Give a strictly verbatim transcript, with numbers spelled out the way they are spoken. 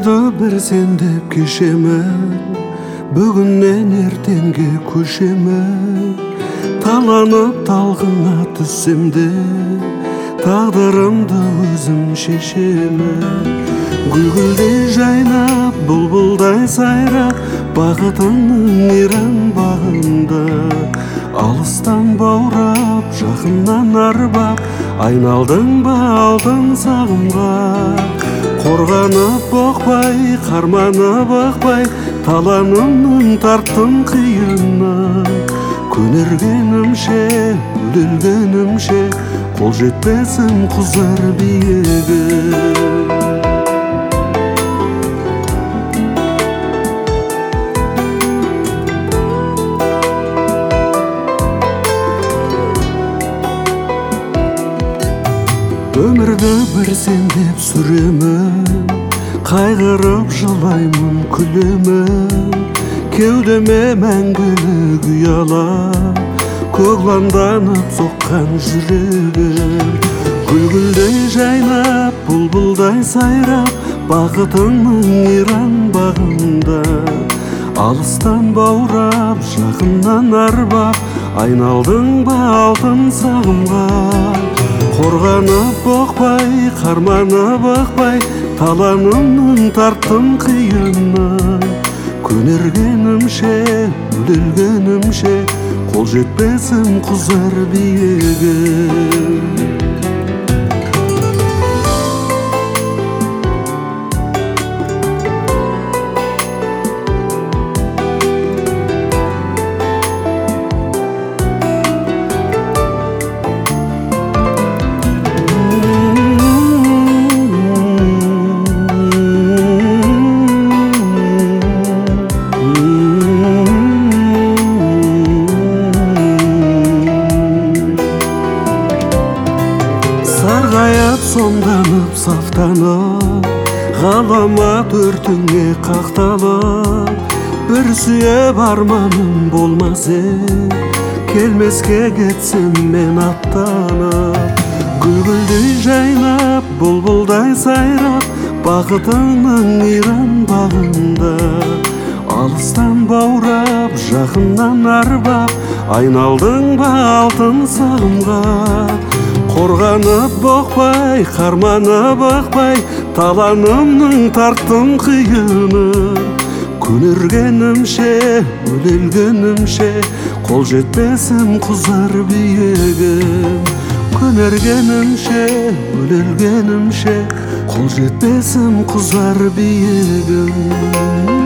Өмірді бір сен деп кешемін, бүгіннен ертеңге көшемін. Таланып талғына түссем де, тағдырымды өзім шешемін. Гүл-гүлдей жайнап, бұлбұлдай сайрап, бақытыңның мейрам бағында. Алыстан баурап, жақыннан арбап, айналдың ба алтын сағымға. Қорғанып боқпай, қарманып ықпай, таланымның тарттым қиыны. Көнергенімше, өлілгенімше, қол жетпесім құзар биігі. Өмірді бір сен деп сүремін, қайғырып жылаймын, күлемін. Кеудеме мәңгілік ұялап, көгланданып соққан жүрегім. Гүл-гүлдей жайнап, бұлбұлдай сайрап, бақытыңның мейрам бағында. Алыстан баурап, жақыннан арбап, айналдың ба алтын сағымға. Қорғанып боқпай, қарманып ықпай, таланымның тарттым қиыны. Көнергенімше, өлілгенімше, қол жетпесім құзар биігі. Сарғайып сомданып сафтанып, ғаламат өртіңе қақталып. Бір сүйіп арманым болмас ед, келмеске кетсем мен аттанып. Гүл-гүлдей жайнап, бұлбұлдай сайрап, бақытыңның мейрам бағында. Алыстан баурап, жақыннан арбап, айналдың ба алтын сағымға. Қорғанып боқпай, қарманып ықпай, таланымның тарттым қиыны. Көнергенімше, өлілгенімше, қол жетпесім құзар биігім. Көнергенімше, өлілгенімше, қол жетпесім құзар биігім.